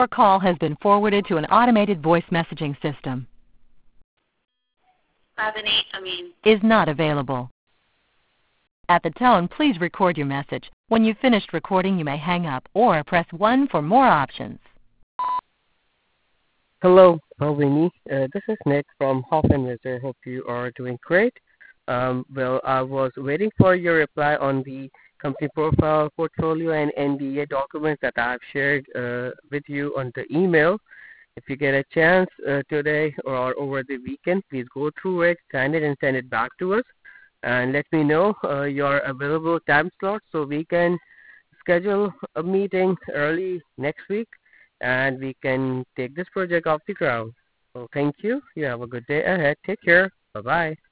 Your call has been forwarded to an automated voice messaging system. Is not available. At the tone, please record your message. When you've finished recording, you may hang up or press 1 for more options. Hello, Winnie. This is Nick from Hoff Investor. Hope you are doing great. I was waiting for your reply on the company profile, portfolio, and NDA documents that I've shared with you on the email. If you get a chance today or over the weekend, please go through it, scan it, and send it back to us. And let me know your available time slot so we can schedule a meeting early next week and we can take this project off the ground. So thank you. You have a good day ahead. Take care. Bye-bye.